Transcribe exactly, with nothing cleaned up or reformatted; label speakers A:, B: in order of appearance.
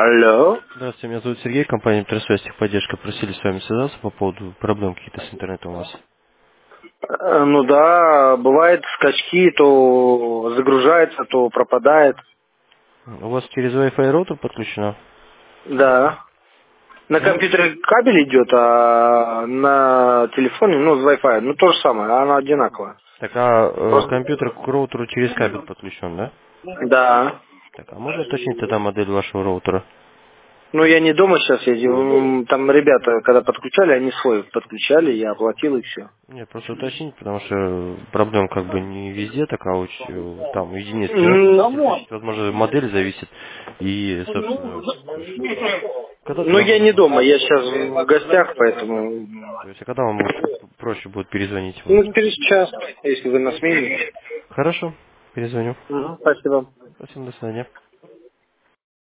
A: Алло.
B: Здравствуйте, меня зовут Сергей, компания Интерсвязь техподдержка. Просили с вами связаться по поводу проблем какие-то с интернетом у вас.
A: Э, Ну да, бывает скачки, то загружается, то пропадает.
B: У вас через Wi-Fi роутер подключено?
A: Да. На
B: Ну,
A: компьютере кабель идет, а на телефоне, ну, с Wi-Fi, ну, то же самое, оно одинаково.
B: так, а э,
A: Просто-
B: компьютер к роутеру через кабель подключен, да?
A: Да.
B: Так, а можно уточнить тогда модель вашего роутера?
A: Ну, я не дома сейчас, я, м, там ребята, когда подключали, они свой подключали, я оплатил и все.
B: Нет, просто уточнить, потому что проблем как бы не везде, так а очень, там у единиц терпеть, возможно, модель зависит. И, собственно, то есть, когда
A: Ну,
B: тогда
A: я
B: можно
A: не
B: будет?
A: дома, я сейчас в гостях, поэтому...
B: То есть, а когда вам лучше, проще будет перезвонить вам?
A: Ну, через час, если вы на смене.
B: Хорошо, перезвоню.
A: Мгм, спасибо.
B: Спасибо, до свидания.